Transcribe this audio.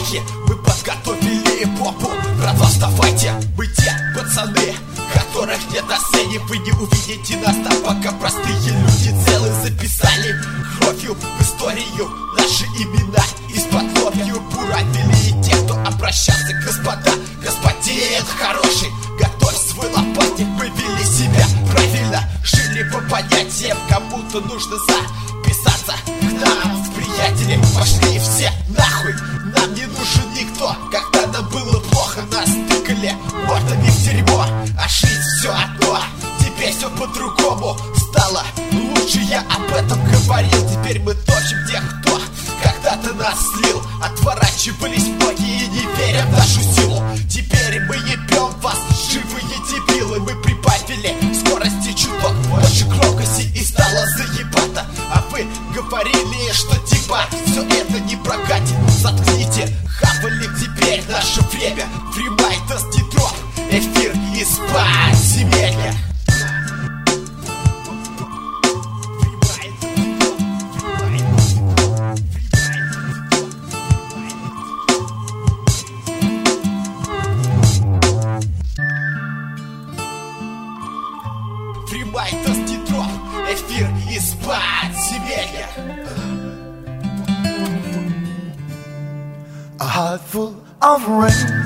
ноги, мы подготовили попу. Братва, вставайте, мы те пацаны, которых нет на сцене. Вы не увидите нас там, пока простые люди целые записали кровью в историю наши имена. Из-под кровью буравили те, кто обращался. Господа, господин хороший, готовь свой лопатник. Мы вели себя правильно, жили по понятиям. Кому-то нужно записаться к нам в приятели. Пошли все нахуй, нам не нужен никто. Когда нам было плохо, нас тыкали мордами в дерьмо. А жизнь все одно, теперь все по-другому стало лучше, я об этом говорил. Теперь мы точим тех, кто когда-то нас слил. Отворачивались многие, не веря в нашу силу. Теперь мы ебем вас, живые дебилы. Мы прибавили скорости чуток, больше громкости и стало заебато. А вы говорили, что типа все это не прокатит. Заткните, хапали теперь наше время. Фримайтас, Дитроп, эфир из подземелья. Фримайтас, Дитроп, эфир из подземелья. A heart full of rain